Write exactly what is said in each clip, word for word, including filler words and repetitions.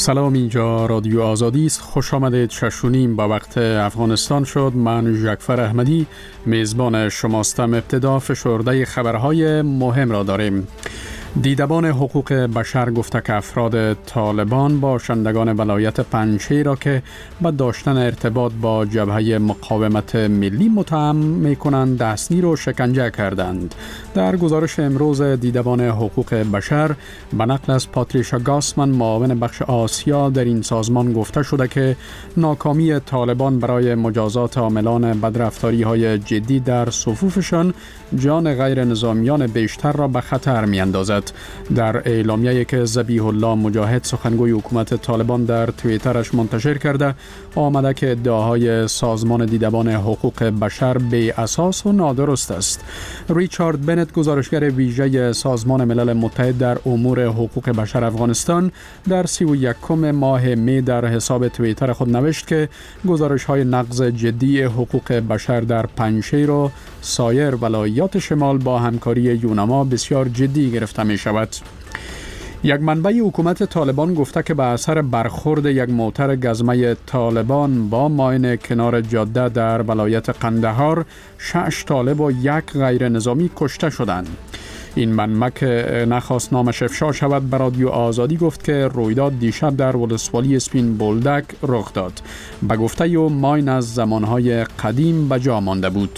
سلام، اینجا رادیو آزادی است. خوش آمدید. ششونیم با وقت افغانستان شد. من جعفر احمدی میزبان شماستم. ابتدا فشرده خبرهای مهم را داریم. دیدبان حقوق بشر گفته که افراد طالبان باشندگان ولایت پنجشیر را که با داشتن ارتباط با جبهه مقاومت ملی متهم می‌کنند دستگیر و شکنجه کردند. در گزارش امروز دیدبان حقوق بشر به نقل از پاتریشا گاسمن، معاون بخش آسیا در این سازمان، گفته شده که ناکامی طالبان برای مجازات عاملان بدرفتاری‌های جدی در صفوفشان جان غیر نظامیان بیشتر را به خطر می‌اندازد. در اعلامیه‌ای که ذبیح الله مجاهد، سخنگوی حکومت طالبان، در توییترش منتشر کرده، آمده که ادعاهای سازمان دیدبان حقوق بشر بی اساس و نادرست است. ریچارد بنت، گزارشگر ویژه سازمان ملل متحد در امور حقوق بشر افغانستان، در سی و یکم ماه می در حساب توییتر خود نوشت که گزارش‌های نقض جدی حقوق بشر در پنجشیر و سایر ولایات شمال با همکاری یونما بسیار جدی گرفته می شود. یک منبع حکومت طالبان گفته که به اثر برخورد یک موتر گزمه طالبان با ماین کنار جاده در ولایت قندهار، شش طالب و یک غیر نظامی کشته شدند. این منبع که نخواست نامش افشا شود به رادیو آزادی گفت که رویداد دیشب در ولسوالی اسپین بولدک رخ داد. به گفته او ماین از زمانهای قدیم به جا مانده بود.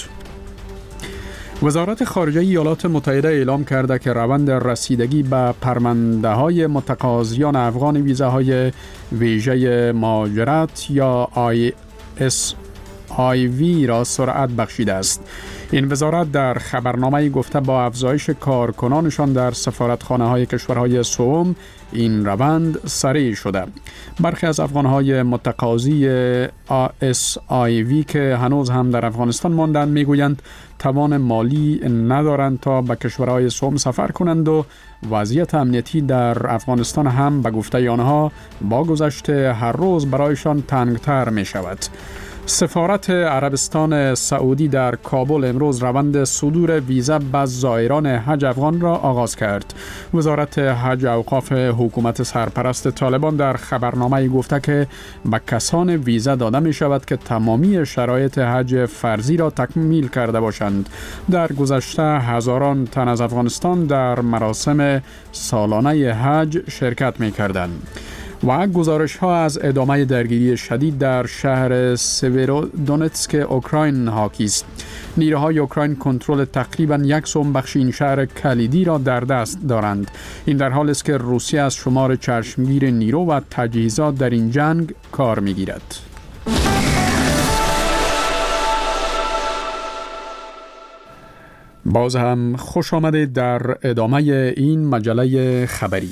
وزارت خارجه ایالات متحده اعلام کرده که روند رسیدگی به پرونده‌های متقاضیان افغان ویزاهای ویژه مهاجرت یا آی اس آی وی را سرعت بخشیده است. این وزارت در خبرنامه‌ای گفته با افزایش کارکنانشان در سفارتخانه‌های کشورهای سوم این روند سریع شده. برخی از افغان‌های متقاضی آی اس آی وی که هنوز هم در افغانستان ماندند میگویند توان مالی ندارند تا به کشورهای سوم سفر کنند و وضعیت امنیتی در افغانستان هم به گفته آنها با گذشت هر روز برایشان تنگتر می شود. سفارت عربستان سعودی در کابل امروز روند صدور ویزا به زائران حج افغان را آغاز کرد. وزارت حج اوقاف حکومت سرپرست طالبان در خبرنامه‌ای گفته که به کسان ویزا داده می شود که تمامی شرایط حج فرضی را تکمیل کرده باشند. در گذشته هزاران تن از افغانستان در مراسم سالانه حج شرکت می کردند. و گزارش ها از ادامه درگیری شدید در شهر سیورودونتسک اوکراین حاکی است. نیروهای اوکراین کنترل تقریباً یک سوم بخش این شهر کلیدی را در دست دارند. این در حالی است که روسیه از شمار چشمگیر نیرو و تجهیزات در این جنگ کار می‌گیرد. باز هم خوش آمدید در ادامه این مجله خبری.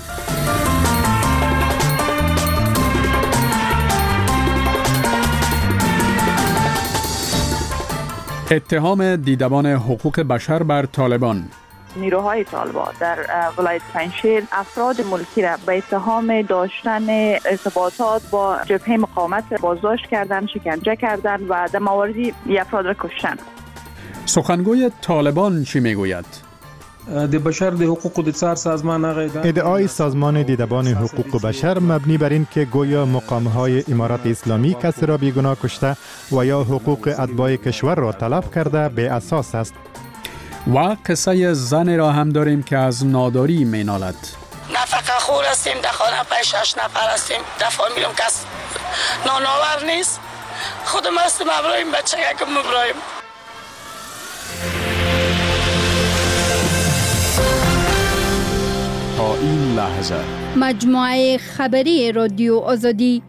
اتهام دیدبان حقوق بشر بر طالبان. نیروهای طالبان در ولایت پنجشیر افراد ملکی را به اتهام داشتن ارتباطات با جبهه مقاومت بازداشت کردند، شکنجه کردند و در مواردی افراد را کشتند. سخنگوی طالبان چی میگوید؟ ادعای سازمان دیدبان حقوق بشر مبنی بر این که گویا مقام‌های امارات اسلامی کسی را بیگناه کشته و یا حقوق اتباع کشور را تلف کرده بی اساس است. و قصه زن را هم داریم که از ناداری مینالد. نفقه خور هستیم، در خانه پنج شش نفر هستیم، در فامیلم کس نانآور نیست. خودم هستم ابراهیم، بچه یکم ابراهیم. تا این لحظه مجموعه خبری رادیو آزادی.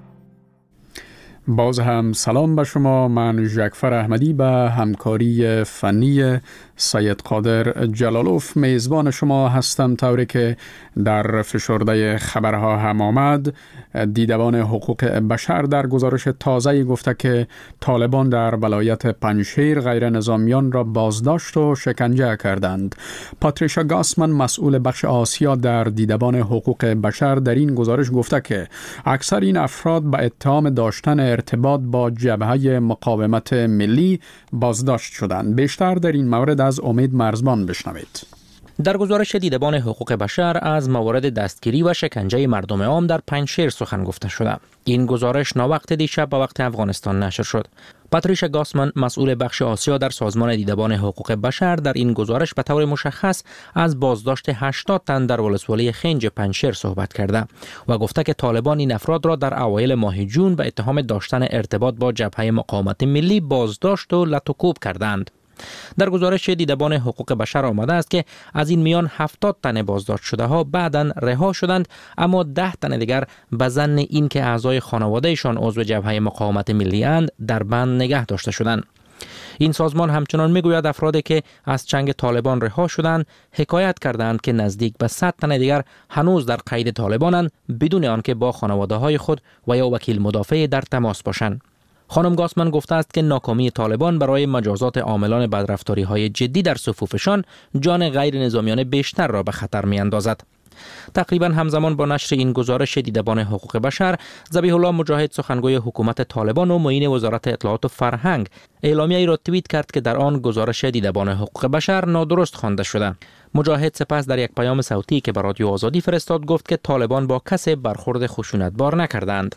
باز هم سلام به شما. من جعفر احمدی به همکاری فنی سید قادر جلالوف میزبان شما هستم. طوری که در فشرده خبرها هم آمد، دیدبان حقوق بشر در گزارش تازه‌ای گفته که طالبان در ولایت پنجشیر غیر نظامیان را بازداشت و شکنجه کردند. پاتریشا گاسمن، مسئول بخش آسیا در دیدبان حقوق بشر، در این گزارش گفته که اکثر این افراد به اتهام داشتن ارتباط با جبهه مقاومت ملی بازداشت شدند. بیشتر در این مورد از امید مرزبان بشنوید. در گزارش دیدبان حقوق بشر از موارد دستگیری و شکنجه مردم عام در پنجشیر سخن گفته شده. این گزارش ناوقت دیشب به وقت افغانستان نشر شد. پاتریشا گاسمن، مسئول بخش آسیا در سازمان دیدبان حقوق بشر، در این گزارش به طور مشخص از بازداشت هشتاد تن در ولسوالی خنج پنجشیر صحبت کرده و گفته که طالبان این افراد را در اوایل ماه جون به اتهام داشتن ارتباط با جبهه مقاومت ملی بازداشت و لطوکوب کردند. در گزارش دیدبان حقوق بشر آمده است که از این میان هفتاد تن بازداشت شده ها بعداً رها شدند، اما ده تن دیگر به ظن اینکه اعضای خانوادهشان عضو جبهه مقاومت ملی اند در بند نگه داشته شدند. این سازمان همچنان میگوید افرادی که از چنگ طالبان رها شدند حکایت کردند که نزدیک به صد تن دیگر هنوز در قید طالبانند بدون آنکه با خانواده های خود و یا وکیل مدافع در تماس باشند. خانم گاسمن گفته است که ناکامی طالبان برای مجازات عاملان بدرفتاری های جدی در صفوفشان جان غیر نظامیان بیشتر را به خطر می اندازد. تقریبا همزمان با نشر این گزارش دیدبان حقوق بشر، ذبیح الله مجاهد، سخنگوی حکومت طالبان و معین وزارت اطلاعات و فرهنگ، اعلامیه‌ای را توییت کرد که در آن گزارش دیدبان حقوق بشر نادرست خوانده شده. مجاهد سپس در یک پیام صوتی که به رادیو آزادی فرستاد گفت که طالبان با کسی برخورد خشونتبار نکردند.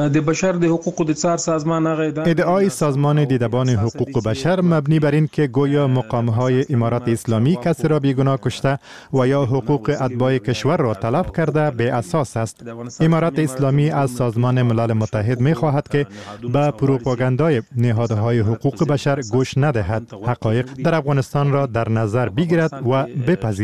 ادعای سازمان دیدبان حقوق بشر مبنی بر این که گویا مقام‌های امارات اسلامی کسی را بیگناه کشته و یا حقوق اتباع کشور را طلب کرده بی اساس است. امارات اسلامی از سازمان ملل متحد می خواهد که به پروپاگاندای نهادهای حقوق بشر گوش ندهد، حقایق در افغانستان را در نظر بگیرد و بپذیرد.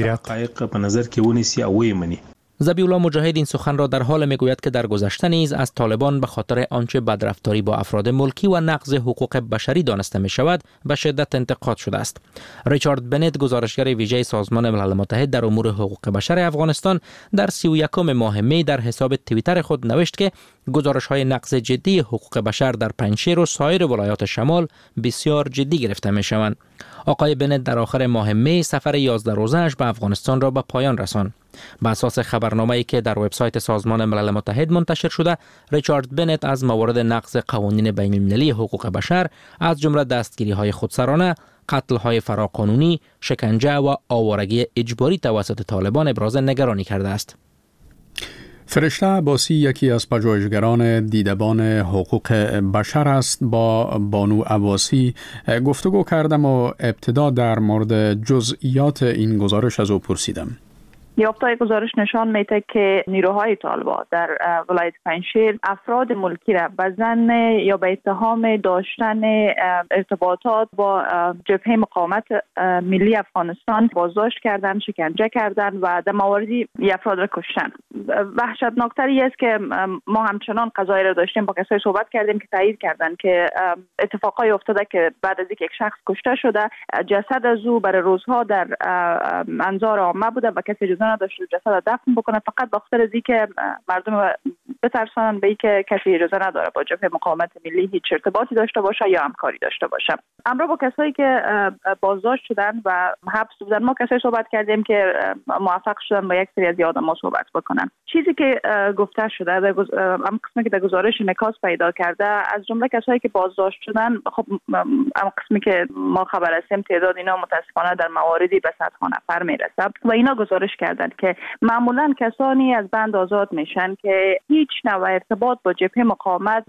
ذبیح الله مجاهد این سخن را در حال میگوید که در گذشته نیز از طالبان به خاطر آنچه بدرفتاری با افراد ملکی و نقض حقوق بشری دانسته می شود به شدت انتقاد شده است. ریچارد بنت، گزارشگر ویژه سازمان ملل متحد در امور حقوق بشر افغانستان، در سی و یکم ماه می در حساب توییتر خود نوشت که گزارش های نقض جدی حقوق بشر در پنجشیر و سایر ولایات شمال بسیار جدی گرفته می شوند. آقای بنت در آخر ماه می سفر یازده روزه‌اش به افغانستان را به پایان رساند. بر اساس خبرنامه‌ای که در وبسایت سازمان ملل متحد منتشر شده، ریچارد بنت از موارد نقض قوانین بین‌المللی حقوق بشر از جمله دستگیری‌های خودسرانه، قتل‌های فراقانونی، شکنجه و آوارگی اجباری توسط طالبان ابراز نگرانی کرده است. فرشته عباسی یکی از پژوهشگران دیدبان حقوق بشر است. با بانو عباسی گفتگو کردم و ابتدا در مورد جزئیات این گزارش از او پرسیدم. یافته‌های گزارش نشان میده که نیروهای طالبان در ولایت پنجشیر افراد ملکی را به ظن یا به اتهام داشتن ارتباطات با جبهه مقاومت ملی افغانستان بازداشت کردند، شکنجه کردند و در مواردی افراد را کشتند. وحشتناکتری است که ما همچنان قضایی را داشتیم، با کسایی صحبت کردیم که تایید کردند که اتفاقای افتاده که بعد از اینکه یک شخص کشته شده، جسد از او برای روزها در انظار عامه بوده و کسی اجازه نداشته جسد را دفن بکنه، فقط به خاطر اینکه مردم بترسانن به اینکه کسی اجازه نداره با جبهه مقاومت ملی هیچ ارتباطی داشته باشه یا همکاری داشته باشه. امروز با کسایی که بازداشت شدن و حبس بودن، ما کسایی صحبت کردیم که موفق شدن با یک سری از آدم‌ها صحبت بکنن. چیزی که گفته شده در گز... ام قسمی که در گزارش انعکاس پیدا کرده، از جمله کسایی که بازداشت شدن، خب ام قسمی که ما خبر هستیم تعداد اینا متاسفانه در مواردی به صدها نفر میرسه و اینا گزارش کردن که معمولا کسانی از بند آزاد میشن که هیچ نوع ارتباط با جبهه مقاومت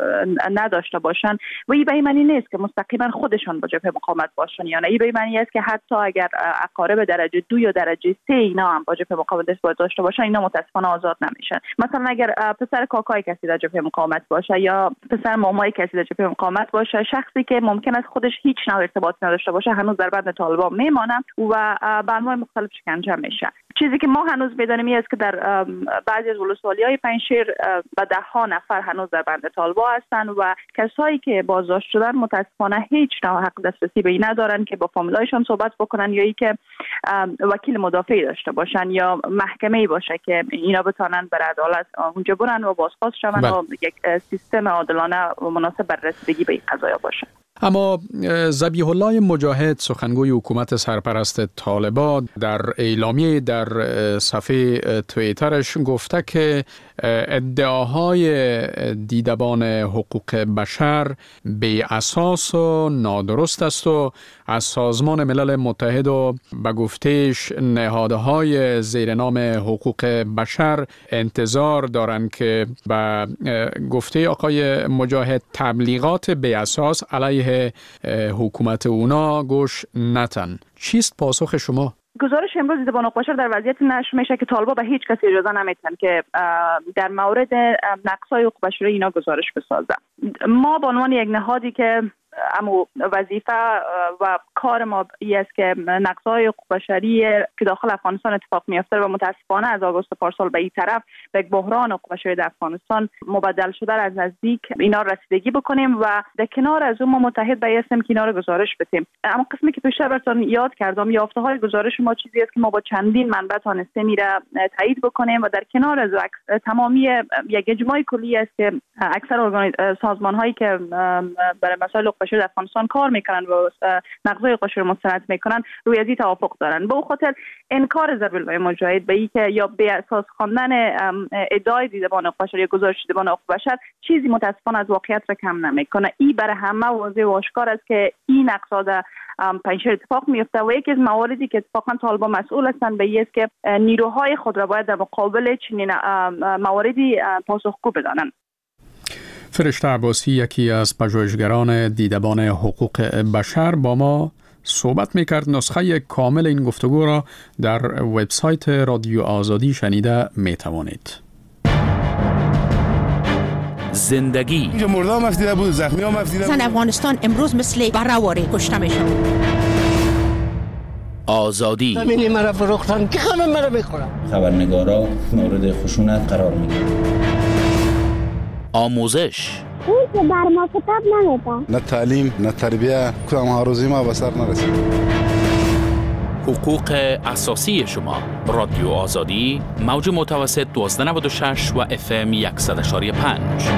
نداشته باشن و این به این معنی نیست که مستقیما خودشان با جبهه مقاومت باشن یا نه. این به این معنی است که حتی اگر اقارب درجه دو یا درجه سه اینا هم با جبهه مقاومت ارتباط داشته باشن، اینا متاسفانه آزاد نمیشن. مثلا اگر پسر کاکای کسی در جبهه مقاومت باشه یا پسر مامای کسی در جبهه مقاومت باشه، شخصی که ممکن است خودش هیچ نوع ارتباطی نداشته باشه هنوز در بند طالبان میمانه و به انواع مختلف شکنجه میشه. چیزی که ما هنوز می‌دانیم این است که در بعضی از ولسوالی‌های پنجشیر به ده ها نفر هنوز در بند طالبان هستند و کسایی که بازداشت شدن متاسفانه هیچ نوع حق دسترسی به این ندارن که با فامیلایشان صحبت بکنن یا اینکه وکیل مدافعی داشته باشن یا محکمه‌ای باشه که اینا بتونن بر عدالت اونجا برن و بازخواست شون و یک سیستم عادلانه و مناسب بر رسیدگی به این قضایا باشه. اما ذبیح الله مجاهد سخنگوی حکومت سرپرست طالبان در اعلامیه در صفحه توییترش گفته که ادعاهای دیدبان حقوق بشر بی اساس و نادرست است و از سازمان ملل متحد و به گفتهش نهادهای زیر نام حقوق بشر انتظار دارند که به گفته آقای مجاهد تبلیغات بی اساس علیه حکومت اونا گوش نتن. چیست پاسخ شما؟ گزارش امروز دیدبان حقوق بشر در وضعیت نشر میشه که طالبان به هیچ کسی اجازه نمیدن که در مورد نقص‌های حقوق بشری اینا گزارش بسازه. ما به عنوان یک نهادی که اما وظیفه و کار ما این است که نقض‌های حقوق بشری که داخل افغانستان اتفاق میفته و متاسفانه از آگوست پارسال به این طرف به یک بحران حقوق بشری در افغانستان مبدل شده از نزدیک اینا رسیدگی بکنیم و در کنار از اون ما متحد به هستیم که اینا رو گزارش بدیم. اما قسمی که پیشتر براتون یاد کردم یافته‌های گزارش ما چیزی است که ما با چندین منبع تانسته میره تایید بکنیم و در کنار از تمامی یک اجماع کلی است که اکثر سازمان‌هایی که برای مسائل در افغانستان کار میکنن و نقضای حقوق بشر مستند میکنن روی ازی توافق دارن. به این خاطر انکار ذبیح الله مجاهد به این که یا به اساس خواندن ادعای دیدبان حقوق بشر یا گزارش دیدبان حقوق بشر چیزی متاسفانه از واقعیت را کم نمیکنه. این برای همه واضح و آشکار است که این نقضا در پنجشیر اتفاق میفته و یکی از مواردی که اتفاقا طالبان مسئول هستند به این است که نیروهای خود را باید در مقابل چنین مواردی پاسخگو بدانند. فرشته عباسی یکی از پژوهشگران دیدبان حقوق بشر با ما صحبت میکرد. نسخه کامل این گفتگو را در وبسایت رادیو آزادی شنیده میتوانید. زندگی اینجا مردم مفتیده بود، زخمی ها مفتیده بود. زن افغانستان امروز مثل برآواره کشته میشن. آزادی زمینی مرا فروختن که همه مرا میخورن. خبرنگارا مورد خشونت قرار میگیرن. آموزش اون که بر ما کتاب نمیدن. نه تعلیم نه تربیه کدام ها روزی ما به سر نرسید. حقوق اساسی شما. رادیو آزادی موج متوسط دوازده نود و شش و اف ام صد و یک و پنج.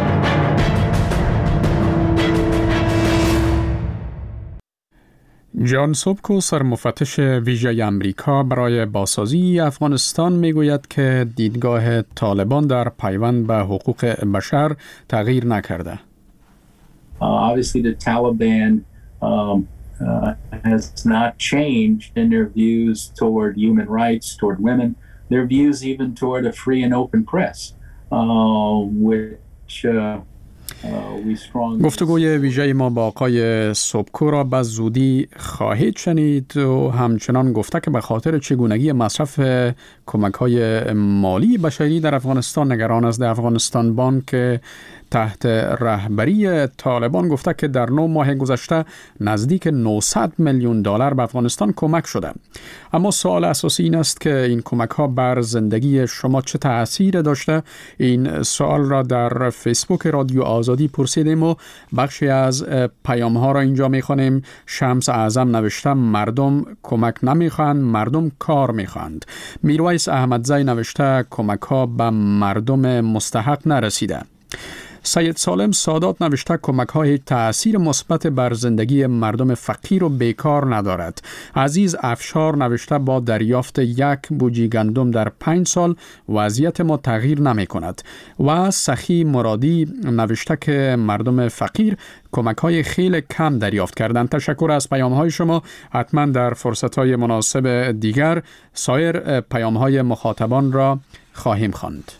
جان سوبکو سرمفتش ویژه امریکا برای بازسازی افغانستان میگوید که دیدگاه طالبان در پیوند به حقوق بشر تغییر نکرده. Uh, obviously the Taliban um, uh, has not changed in their views toward human rights, toward women, their views even toward a free and open press, uh, which uh, گفتگوی ویژه ما با آقای سوبکو را به زودی خواهید شنید و همچنان گفته که به خاطر چگونگی مصرف کمک‌های مالی بشری در افغانستان نگران است. افغانستان بانک تحت رهبری طالبان گفته که در نه ماه گذشته نزدیک نهصد میلیون دلار به افغانستان کمک شده. اما سوال اساسی این است که این کمک ها بر زندگی شما چه تأثیر داشته؟ این سوال را در فیسبوک رادیو آزادی پرسیدیم و بخشی از پیام ها را اینجا میخوانیم. شمس اعظم نوشته مردم کمک نمیخواند، مردم کار میخواند. میرویس احمدزی نوشته کمک ها به مردم مستحق نرسیده. سید سالم سادات نوشته کمک های تأثیر مثبت بر زندگی مردم فقیر و بیکار ندارد. عزیز افشار نوشته با دریافت یک بوجی گندم در پنج سال وضعیت ما تغییر نمی کند. و سخی مرادی نوشته که مردم فقیر کمک های خیلی کم دریافت کردند. تشکر از پیام های شما. حتما در فرصت های مناسب دیگر سایر پیام های مخاطبان را خواهیم خواند.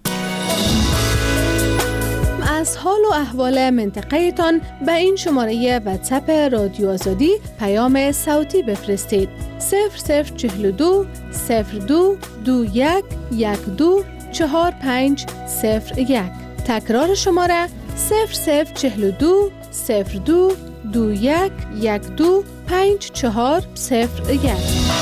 از حال و احوال منطقه تان به این شماره واتساپ رادیو آزادی پیام صوتی بفرستید. صفر صفر چهل و دو صفر دو دو یک یک دو چهار پنج صفر یک. تکرار شماره صفر صفر چهل و دو صفر دو دو یک یک دو پنج چهار صفر یک.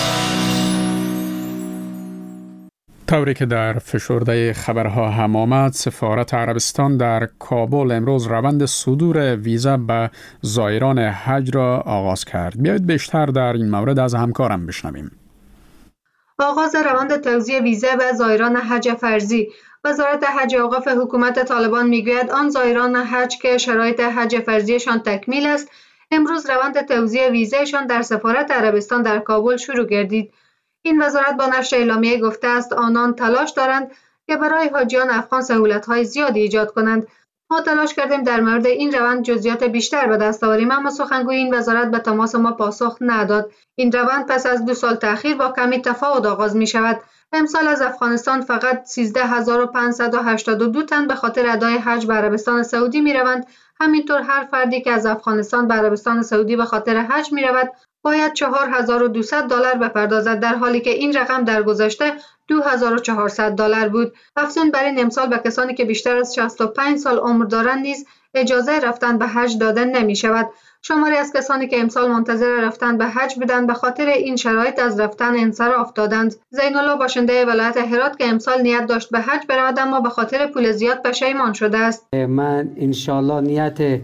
طوری که در فشرده خبرها هم آمد، سفارت عربستان در کابل امروز روند صدور ویزا به زائران حج را آغاز کرد. بیایید بیشتر در این مورد از همکارم بشنویم. آغاز روند توزیع ویزا به زائران حج فرضی. وزارت حج و اوقاف حکومت طالبان میگوید آن زائران حج که شرایط حج فرضیشان تکمیل است، امروز روند توزیع ویزایشان در سفارت عربستان در کابل شروع گردید. این وزارت با نشر اعلامیه گفته است آنان تلاش دارند که برای حاجیان افغان سهولت‌های زیادی ایجاد کنند. ما تلاش کردیم در مورد این روند جزئیات بیشتر به دست آوریم، اما سخنگوی این وزارت به تماس ما پاسخ نداد. این روند پس از دو سال تأخیر با کمی تفاوت آغاز می شود. امسال از افغانستان فقط سیزده هزار و پانصد و هشتاد و دو تن به خاطر ادای حج به عربستان سعودی می روند. همینطور هر فردی که از افغانستان به عربستان سعودی به خاطر حج می رود باید چهار هزار و دویست دلار بپردازد، در حالی که این رقم در گذشته دو هزار و چهارصد دلار بود. افزون بر این امسال به کسانی که بیشتر از شصت و پنج سال عمر دارند نیز اجازه رفتن به حج داده نمی شود. شماری از کسانی که امسال منتظر رفتن به حج بودند به خاطر این شرایط از رفتن انصراف دادند. زین الله باشنده ولایت هرات که امسال نیت داشت به حج برود اما به خاطر پول زیاد پشیمان شده است. من ان شاءالله نیت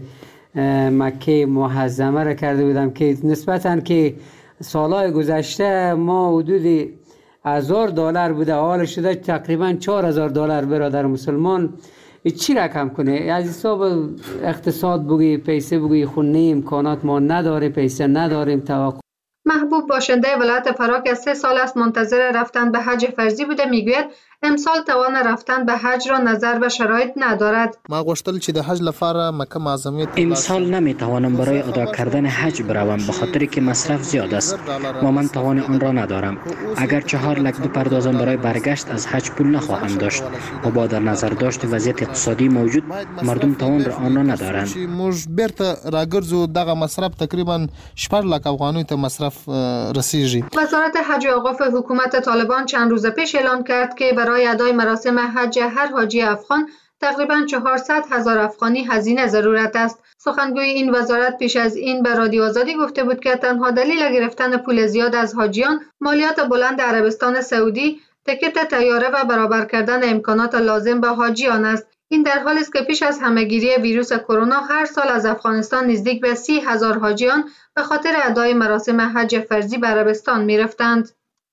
مکه محزمه را کرده بودم که نسبتاً که سالهای گذشته ما حدود هزار دلار بوده، حال شده تقریبا چهار هزار دلار برادر مسلمان. چی رقم کنه؟ از حساب اقتصاد بگی، پیسه بگی، خونه امکانات ما نداره، پیسه نداریم. توقع محبوب باشنده ولایت فرا که سه سال است منتظر رفتن به حج فرضی بوده میگوید امسال توان رفتن به حج را نظر به شرایط ندارد. ما غوښتل چې د حج لپاره مکه معظمه امسال نمیتوانم برای ادا کردن حج بروم به خاطر که مصرف زیاد است و من توان آن را ندارم. اگر چهار لک بپردازم برای برگشت از حج پول نخواهم داشت و با در نظر داشت وضعیت اقتصادی موجود مردم توان را آن را ندارند. موږ بیرته راګرځو دغه مصرف تقریبا شپږ لک افغانۍ ته مصرف رسیږي. وزارت حج و اوقاف حکومت طالبان چند روز پیش اعلان کرد که برای ادای مراسم حج هر حاجی افغان تقریبا چهارصد هزار افغانی هزینه ضرورت است. سخنگوی این وزارت پیش از این به رادیو آزادی گفته بود که تنها دلیل گرفتن پول زیاد از حاجیان مالیات بلند عربستان سعودی، تکت طیاره و برابر کردن امکانات لازم به حاجیان است. این در حالی است که پیش از همهگیری ویروس کرونا هر سال از افغانستان نزدیک به سی هزار حاجیان به خاطر ادای مراسم حج فرضی به عربستان می رفتند.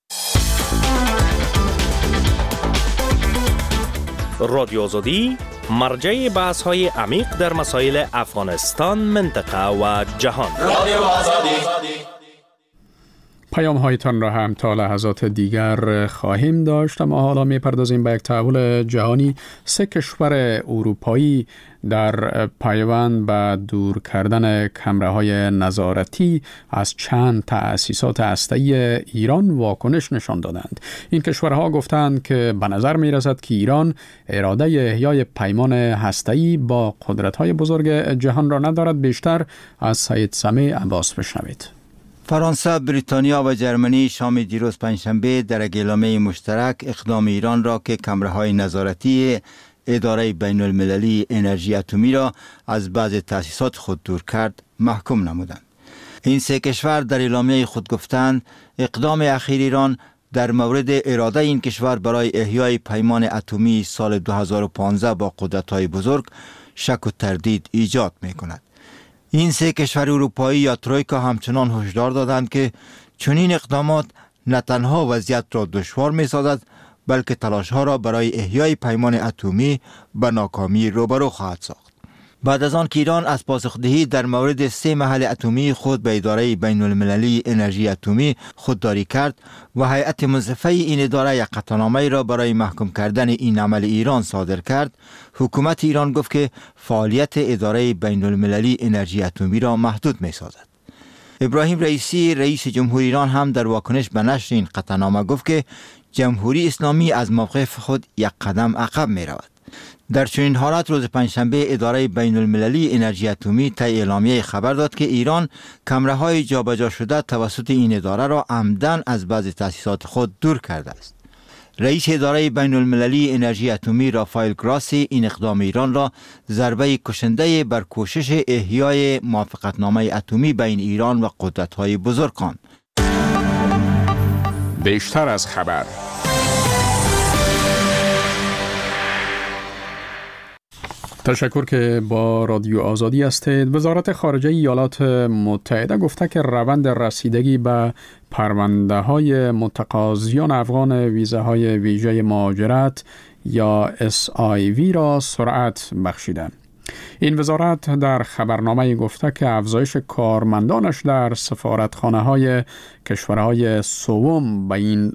رادیو آزادی مرجع بحث های عمیق در مسائل افغانستان، منطقه و جهان. رادیو آزادی. پیام هایتان را هم تا لحظات دیگر خواهیم داشت، اما حالا می پردازیم به یک تحول جهانی. سه کشور اروپایی در پیوند به دور کردن کمره‌های نظارتی از چند تأسیسات هسته‌ای ایران واکنش نشان دادند. این کشورها گفتند که به نظر می رسد که ایران اراده احیای پیمان هسته‌ای با قدرت‌های بزرگ جهان را ندارد. بیشتر از سید سمیع عباس بشنوید. فرانسه، بریتانیا و جرمنی شام دیروز پنجشنبه در اعلامیه مشترک اقدام ایران را که کمره‌های نظارتی اداره بین المللی انرژی اتمی را از بعض تأسیسات خود دور کرد محکوم نمودند. این سه کشور در اعلامیه خود گفتند اقدام اخیر ایران در مورد اراده این کشور برای احیای پیمان اتمی سال دو هزار و پانزده با قدرت‌های بزرگ شک و تردید ایجاد می‌کند. این سه کشور اروپایی یا ترویکا همچنان هشدار دادند که چنین اقدامات نه تنها وضعیت را دشوار می‌سازد بلکه تلاش‌ها را برای احیای پیمان اتمی به ناکامی روبرو خواهد ساخت. بعد از آن که ایران از پاسخدهی در مورد سه محل اتمی خود به اداره بین المللی انرژی اتمی خودداری کرد و هیئت منصفه این اداره یک قطعنامه را برای محکوم کردن این عمل ایران صادر کرد، حکومت ایران گفت که فعالیت اداره بین المللی انرژی اتمی را محدود می سازد. ابراهیم رئیسی رئیس جمهوری ایران هم در واکنش به نشر این قطعنامه گفت که جمهوری اسلامی از موقف خود یک قدم عقب می رود. در چنین حالت روز پنجشنبه اداره بین المللی انرژی اتمی طی اعلامیه خبر داد که ایران کمره‌های جابجا شده توسط این اداره را عمدن از بعضی تأسیسات خود دور کرده است. رئیس اداره بین المللی انرژی اتمی رافائل گراسی این اقدام ایران را ضربه کشنده بر کوشش احیای موافقتنامه اتمی بین ایران و قدرت‌های بزرگ خواند. بیشتر از خبر. تشکر که با رادیو آزادی هستید. وزارت خارجه ایالات متحده گفته که روند رسیدگی به پرونده های متقاضیان افغان ویزاهای ویژه مهاجرت یا اس آی وی را سرعت بخشیده. این وزارت در خبرنامه گفته که افزایش کارمندانش در سفارتخانه‌های کشورهای سوم به این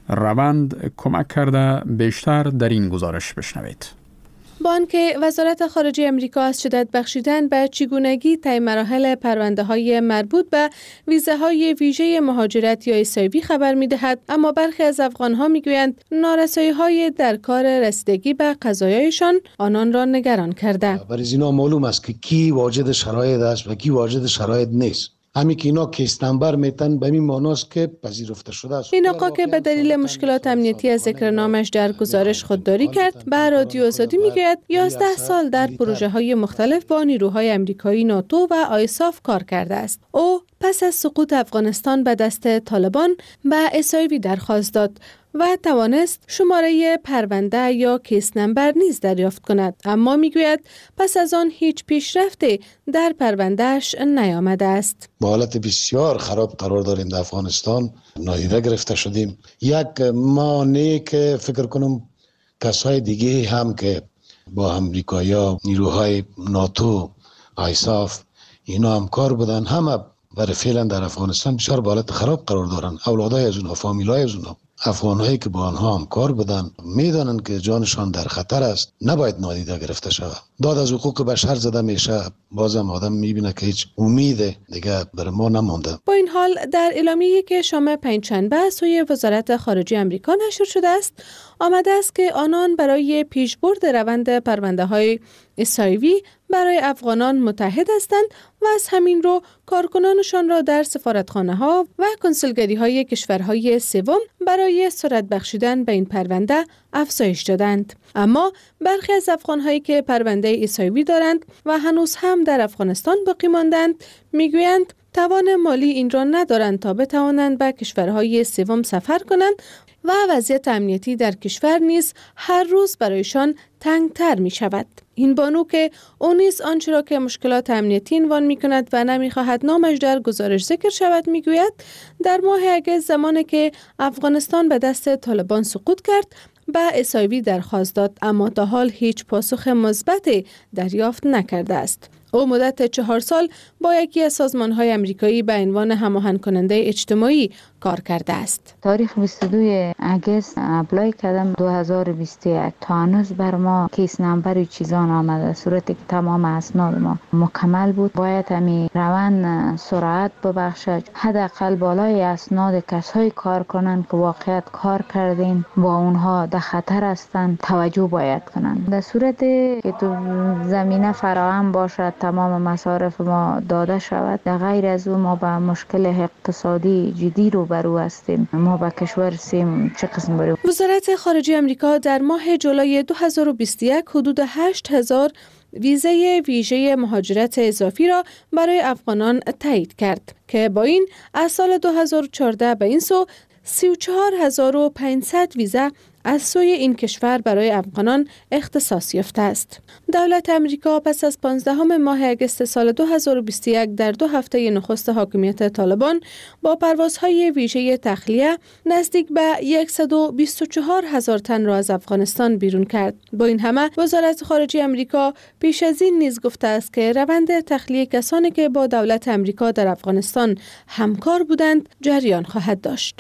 روند کمک کرده. بیشتر در این گزارش بشنوید. بانک وزارت خارجه امریکا از شدت بخشیدن به چگونگی طی مراحل پرونده‌های مربوط به ویزاهای ویژه مهاجرت یا ایس آی وی خبر می‌دهد، اما برخی از افغان‌ها می‌گویند نارسایی‌های در کار رسیدگی به قضایایشان آنان را نگران کرده. برای اینا معلوم است که کی واجد شرایط است و کی واجد شرایط نیست. همین که اینا کیس نمبر میتن به این معناست که پذیرفته شده است. این آقا که به دلیل مشکلات امنیتی از ذکر نامش در گزارش خودداری کرد، به رادیو آزادی میگوید یازده سال در پروژه های مختلف با نیروهای امریکایی ناتو و آیساف کار کرده است. او پس از سقوط افغانستان به دست طالبان به ایس آی وی درخواست داد و توانست شماره پرونده یا کیس نمبر نیز دریافت کند، اما میگوید پس از آن هیچ پیشرفتی در پروندهش نیامده است. با حالت بسیار خراب قرار داریم در افغانستان، نادیده گرفته شدیم. یک مانع که فکر کنم کسای دیگه هم که با امریکایا نیروهای ناتو، آیساف اینا هم کار بودن، همه برای فعلا در افغانستان بسیار با حالت خراب قرار دارن. اولادای از اونها، فامیلای از اونها، افغانهایی که با آنها هم کار بدن میدانند که جانشان در خطر است، نباید نادیده گرفته شود. داد از حقوق بشر زده میشه، بازم آدم میبینه که هیچ امید دیگه بر ما نمانده. با این حال در اعلامیه‌ای که شام پنجشنبه سوی وزارت خارجه آمریکا نشر شده است، آمده است که آنان برای پیشبرد روند پرونده‌های ایس آی وی برای افغانان متحد هستند و از همین رو کارکنانشان را در سفارتخانه‌ها و کنسولگری‌های کشورهای سوم برای سرعت بخشیدن به این پرونده افزایش دادند. اما برخی از افغان‌هایی که پرونده ایس آی وی دارند و هنوز هم در افغانستان باقی ماندند میگویند توان مالی این را ندارند تا بتوانند به کشورهای سوم سفر کنند و وضعیت امنیتی در کشور نیز هر روز برایشان تنگتر می شود. این بانو که او نیز آنچه را که مشکلات امنیتی عنوان می کند و نمی خواهد نامش در گزارش ذکر شود می گوید در ماه اگست زمانی که افغانستان به دست طالبان سقوط کرد به ایس آی وی درخواست داد، اما تا حال هیچ پاسخ مثبتی دریافت نکرده است. او مدت چهار سال با یکی از سازمان‌های آمریکایی به عنوان هماهنگ کننده اجتماعی کار کرده است. تاریخ بیست و دوم اگست اپلای کردم دو هزار و بیست و یک، تا هنوز بر ما کیس نمبر و چیزان آمده، صورتی که تمام اسناد ما مکمل بود. باید همین روند سرعت ببخشد، حداقل بالای اسناد کسایی کار کنند که واقعیت کار کردین با اونها در خطر هستند توجه باید کنند. در صورتی که تو زمینه فراهم باشد تمام مصارف ما داده شود، در غیر از او ما به مشکل اقتصادی جدی رو برو هستیم. ما با کشور سیم چه قسم برو؟ وزارت خارجه آمریکا در ماه جولای دو هزار و بیست و یک حدود هشت هزار ویزه ویژه مهاجرت اضافی را برای افغانان تایید کرد که با این از سال دو هزار و چهارده به این سو سی و چهار هزار و پانصد ویزه از سوی این کشور برای افغانان اختصاص یافته است. دولت امریکا پس از پانزدهم ماه اگست سال دو هزار و بیست و یک در دو هفته نخست حاکمیت طالبان با پروازهای ویژه تخلیه نزدیک به صد و بیست و چهار هزار تن را از افغانستان بیرون کرد. با این همه وزارت خارجه امریکا پیش از این نیز گفته است که روند تخلیه کسانی که با دولت امریکا در افغانستان همکار بودند جریان خواهد داشت.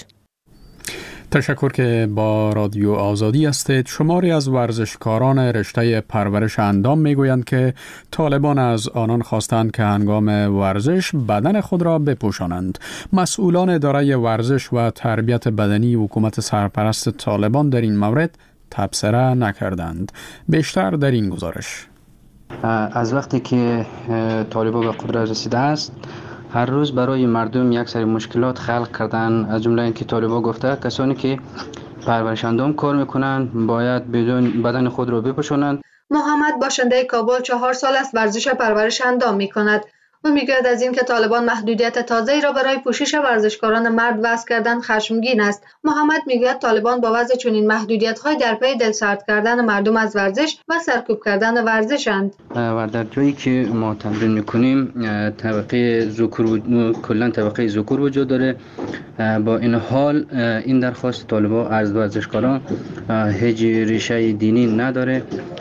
تشکر که با رادیو آزادی هستید. شماری از ورزشکاران رشته پرورش اندام میگویند که طالبان از آنان خواستند که هنگام ورزش بدن خود را بپوشانند. مسئولان اداره ورزش و تربیت بدنی حکومت سرپرست طالبان در این مورد تبصره نکردند. بیشتر در این گزارش. از وقتی که طالبان به قدرت رسیده است هر روز برای مردم یک سری مشکلات خلق کردن، از جمله اینکه طالبان گفته کسانی که پرورش اندام کار میکنند باید بدون بدن خود را بپوشانند. محمد باشنده کابل چهار سال است ورزش پرورش اندام میکند. او میگوید از اینکه طالبان محدودیت تازه‌ای را برای پوشش ورزشکاران مرد وضع کردن خشمگین است. محمد میگوید طالبان با وضع چنین محدودیت‌های در پی دلسرد کردن مردم از ورزش و سرکوب کردن ورزشند. و در جایی که ما تمرین میکنیم طبقه ذکور کلا طبقه ذکور وجود داره. با این حال این درخواست طالبان از ورزشکاران هیچ ریشه دینی نداره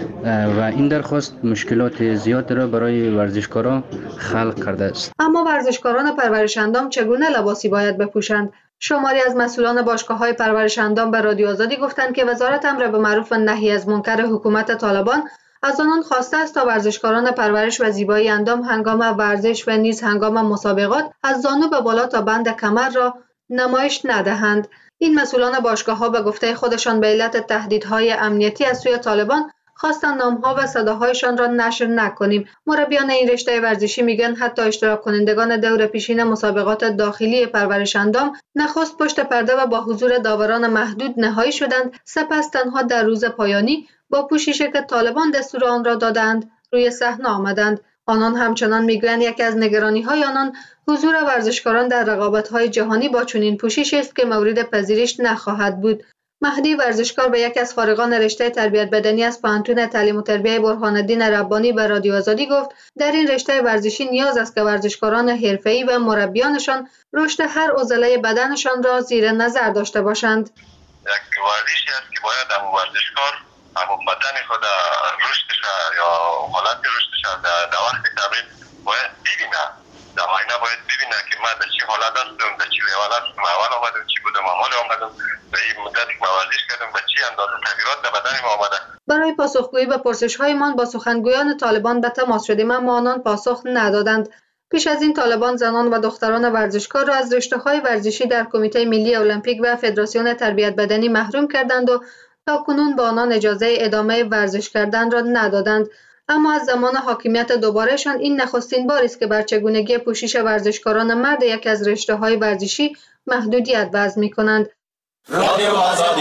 و این درخواست مشکلات زیاد را برای ورزشکاران خلق کرده است. اما ورزشکاران پرورش اندام چگونه لباسی باید بپوشند؟ شماری از مسئولان باشگاه‌های پرورش اندام به رادیو آزادی گفتند که وزارت امر به معروف و نهی از منکر حکومت طالبان از آنان خواسته است تا ورزشکاران پرورش و زیبایی اندام هنگام ورزش و نیز هنگام مسابقات از زانو به بالا تا بند کمر را نمایش ندهند. این مسئولان باشگاه‌ها به گفته خودشان به علت تهدیدهای امنیتی از سوی طالبان خواستن نام‌ها و صداهایشان را نشر نکنیم. مربیان این رشته ورزشی میگن حتی اشتراک کنندگان دور پیشین مسابقات داخلی پرورش اندام نخست پشت پرده و با حضور داوران محدود نهایی شدند، سپس تنها در روز پایانی با پوششی که طالبان دستور آن را دادند روی صحنه آمدند. آنان همچنان میگویند یکی از نگرانی‌های آنان حضور ورزشکاران در رقابت‌های جهانی با چنین پوششی است که مورد پذیرش نخواهد بود. مهدی ورزشکار به یکی از فارغان رشته تربیت بدنی از پانتون تعلیم و تربیت برهان الدین ربانی به رادیو آزادی گفت در این رشته ورزشی نیاز است که ورزشکاران حرفه‌ای و مربیانشان رشد هر عضله بدنشان را زیر نظر داشته باشند. یک ورزشی است که باید هم ورزشکار هم بدن خود رشدش یا حالت رشدش در وقت تمرین باید ببینه، در آینه باید ببینه که من در چی حالت هستم، در چی لیول هستم، اول آمدم چی بودم، اول آمدم به این مدت که ورزش کردم به چی اندازه تغییرات در بدن ما آمده. برای پاسخگویی به پرسش‌هایمان با سخنگویان طالبان به تماس شدیم اما آنان پاسخ ندادند. پیش از این طالبان زنان و دختران ورزشکار را از رشته‌های ورزشی در کمیته ملی المپیک و فدراسیون تربیت بدنی محروم کردند و تا کنون به آنان اجازه ادامه ورزش کردن را ندادند. اما از زمان حاکمیت دوبارهشان این نخستین بار است که بر چگونگی پوشش ورزشکاران مرد یک از رشته‌های ورزشی محدودیت وضع می‌کنند. رادیو آزادی.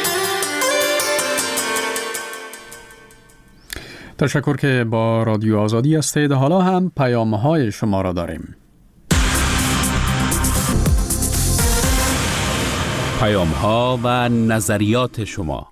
تشکر که با رادیو آزادی هستید. حالا هم پیام‌های شما را داریم. پیام‌ها و نظریات شما.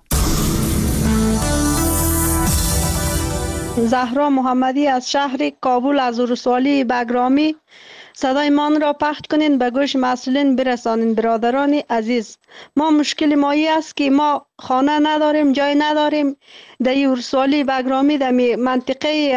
زهرا محمدی از شهر کابل از ولسوالی بگرامی صدای من را پخش کنین به گوش مسئولین برسانین. برادران عزیز، ما مشکل مایی است که ما خانه نداریم، جای نداریم. در ولسوالی بگرامی در منطقه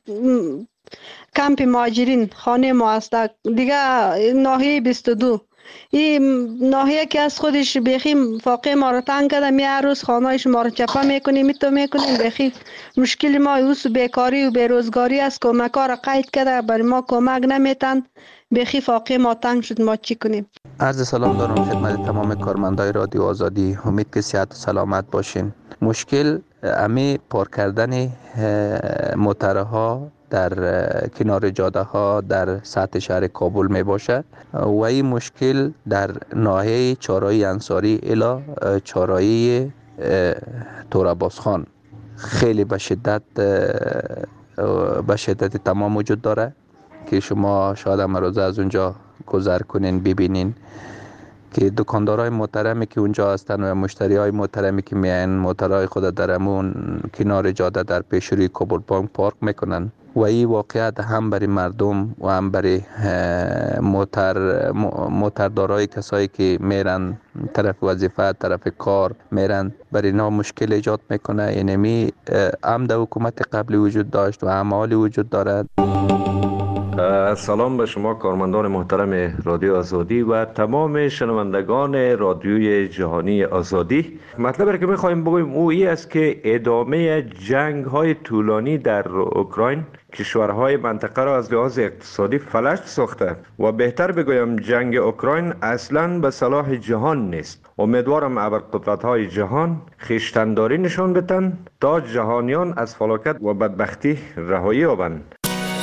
کمپ مهاجرین خانه ما است، دیگه ناحیه بیست و دو. این ناحیه که از خودش بخیم فاقه ما را تنگ کرده، می هر روز خانه‌اش ما را چپه میکنیم، می تو میکنیم. بخی مشکل ما اوس بیکاری و بیروزگاری است. کمک‌ها را قید کرده، برای ما کمک نمیتن. بخی فاقه ما تنگ شد، ما چی کنیم؟ عرض سلام دارم خدمت تمام کارمندای رادیو آزادی. امید که صحت و سلامت باشین. مشکل امی پارک کردن موترها در کنار جاده ها در سطح شهر کابل می باشد و این مشکل در ناحیه چهارراه انصاری الی چهارراه تورابازخان خیلی به شدت به شدت تمام وجود داره که شما شاید امروز از اونجا گذر کنین ببینین که دکاندارای محترمی که اونجا هستن و مشتریای محترمی که میان موترهای خود در همون کنار جاده در پیش روی کابل بانک پارک میکنن و این واقعیت هم برای مردم و هم برای موتر موتردارای کسایی که میرن طرف وظیفه طرف کار میرن برای اینا مشکل ایجاد میکنه. یعنی هم در حکومت قبلی وجود داشت و هم حالی وجود دارد. سلام به شما کارمندان محترم رادیو آزادی و تمام شنوندگان رادیوی جهانی آزادی. مطلبی که میخوایم بگویم او ای است که ادامه جنگ های طولانی در اوکراین کشورهای منطقه را از لحاظ اقتصادی فلج ساخته و بهتر بگویم جنگ اوکراین اصلاً به صلاح جهان نیست. امیدوارم ابرقدرت‌های جهان خویشتن‌داری نشان بدن تا جهانیان از فلاکت و بدبختی رهایی یابند.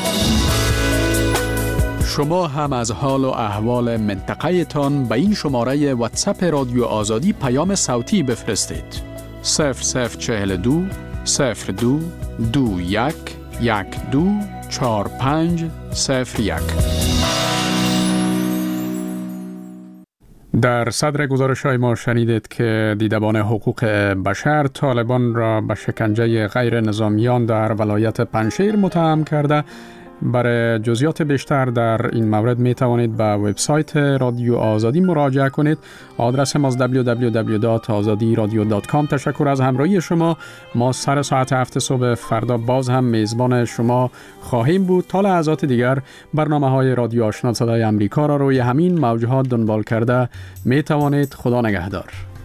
شما هم از حال و احوال منطقه تان به این شماره واتساپ رادیو آزادی پیام صوتی بفرستید. صفر صفر چهل و دو صفر دو دو یک یک دو چهار پنج صفر یک. در صدر گزارش های ما شنیدید که دیدبان حقوق بشر طالبان را به شکنجه غیر نظامیان در ولایت پنجشیر متهم کرده. برای جزئیات بیشتر در این مورد می توانید به وبسایت رادیو آزادی مراجعه کنید. آدرس ما دبلیو دبلیو دبلیو دات آزادی رادیو دات کام. تشکر از همراهی شما. ما سر ساعت هفت صبح فردا باز هم میزبان شما خواهیم بود. تا لحظات دیگر برنامه های رادیو آشنا صدای امریکا را روی همین موجات دنبال کرده می توانید. خدا نگهدار.